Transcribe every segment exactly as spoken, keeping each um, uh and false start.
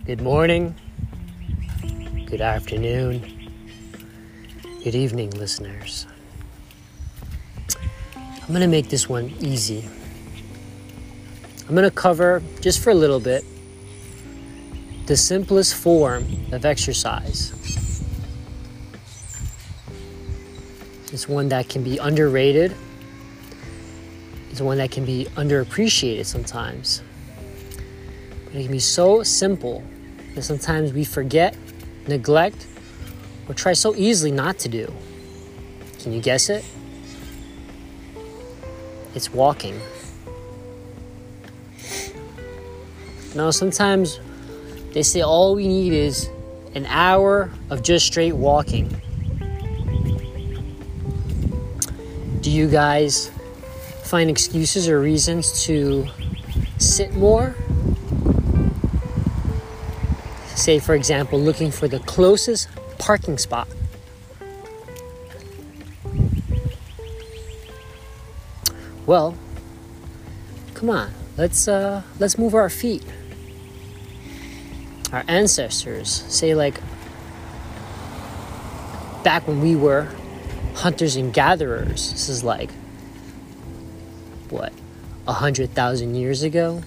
Good morning, good afternoon, good evening, listeners. I'm going to make this one easy. I'm going to cover, just for a little bit, the simplest form of exercise. It's one that can be underrated. It's one that can be underappreciated sometimes. But it can be so simple that sometimes we forget, neglect, or try so easily not to do. Can you guess it? It's walking. Now, sometimes they say all we need is an hour of just straight walking. Do you guys find excuses or reasons to sit more? Say, for example, looking for the closest parking spot. Well, come on, let's uh, let's move our feet. Our ancestors say, like, back when we were hunters and gatherers, this is like, what, a hundred thousand years ago?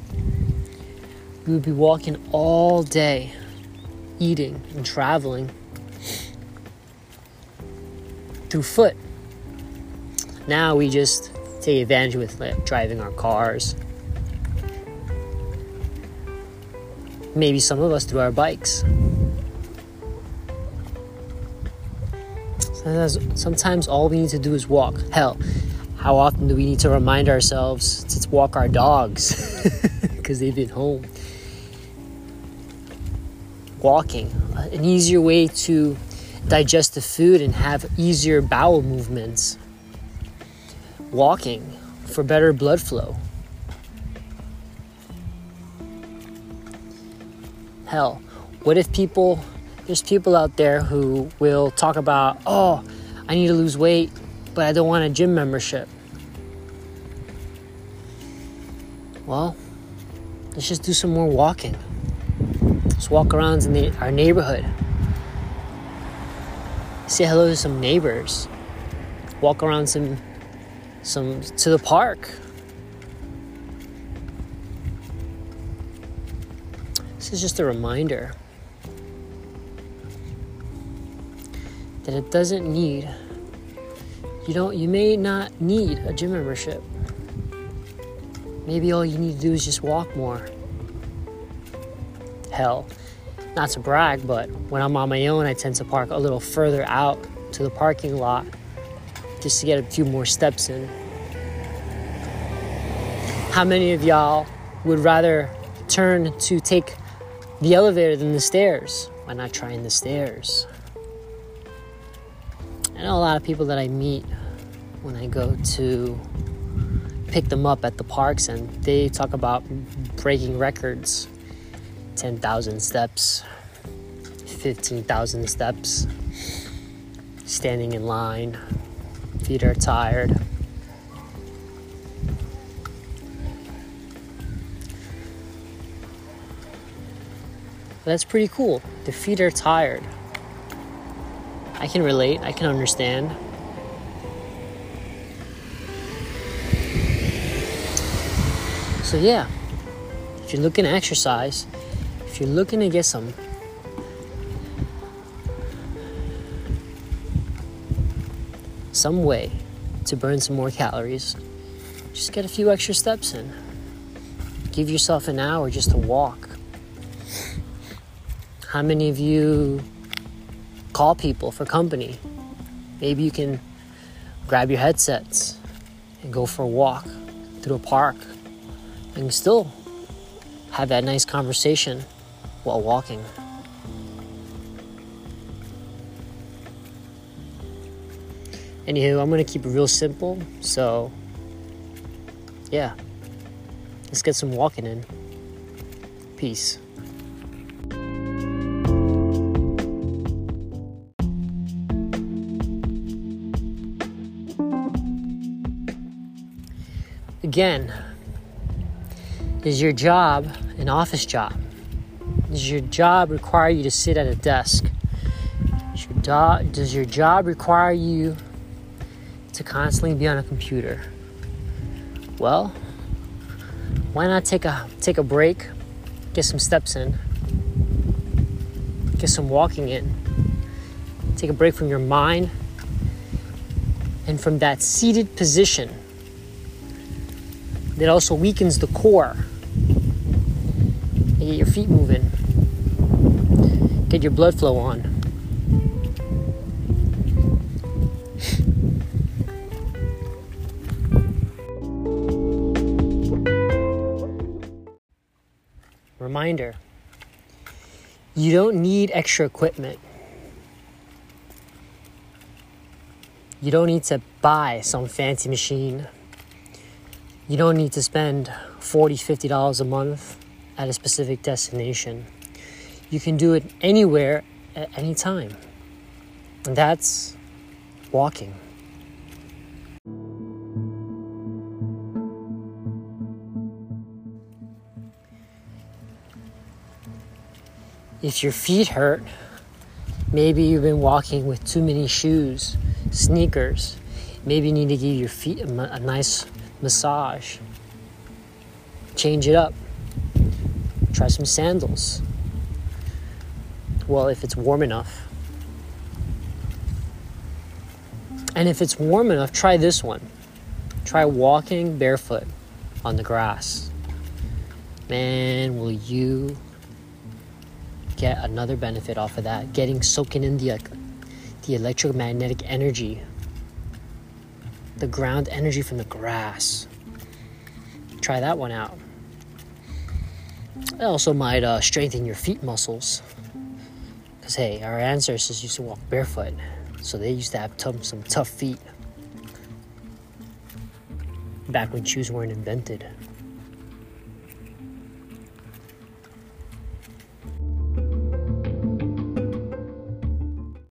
We would be walking all day, eating and traveling through foot. Now we just take advantage with like, driving our cars. Maybe some of us through our bikes. Sometimes, sometimes all we need to do is walk. Hell, how often do we need to remind ourselves to walk our dogs because they've been home? Walking, an easier way to digest the food and have easier bowel movements. Walking for better blood flow. Hell, what if people, there's people out there who will talk about, oh, I need to lose weight, but I don't want a gym membership. Well, let's just do some more walking. Let's walk around in the, our neighborhood. Say hello to some neighbors. Walk around some, some to the park. This is just a reminder that it doesn't need, you don't, you may not need a gym membership. Maybe all you need to do is just walk more. Hell, not to brag, but when I'm on my own, I tend to park a little further out to the parking lot just to get a few more steps in. How many of y'all would rather turn to take the elevator than the stairs? Why not trying the stairs? I know a lot of people that I meet when I go to pick them up at the parks, and they talk about breaking records. ten thousand steps, fifteen thousand steps, standing in line, feet are tired. That's pretty cool. The feet are tired. I can relate, I can understand. So yeah, if you're looking to exercise, if you're looking to get some some way to burn some more calories, just get a few extra steps in. Give yourself an hour just to walk. How many of you call people for company? Maybe you can grab your headsets and go for a walk through a park and still have that nice conversation while walking. Anywho, I'm going to keep it real simple. So, yeah. Let's get some walking in. Peace. Again, is your job an office job? Does your job require you to sit at a desk? Does your, do- does your job require you to constantly be on a computer? Well, why not take a take a break, get some steps in, get some walking in, take a break from your mind and from that seated position that also weakens the core. And get your feet moving, get your blood flow on. Reminder, you don't need extra equipment. You don't need to buy some fancy machine. You don't need to spend forty dollars, fifty dollars a month at a specific destination. You can do it anywhere at any time. And that's walking. If your feet hurt, maybe you've been walking with too many shoes, sneakers. Maybe you need to give your feet a, a nice massage. Change it up. Try some sandals. Well, if it's warm enough. And if it's warm enough, try this one. Try walking barefoot on the grass. Man, will you get another benefit off of that, getting soaking in the the electromagnetic energy, the ground energy from the grass. Try that one out. It also might uh, strengthen your feet muscles, because hey, our ancestors used to walk barefoot, so they used to have tough, some tough feet back when shoes weren't invented.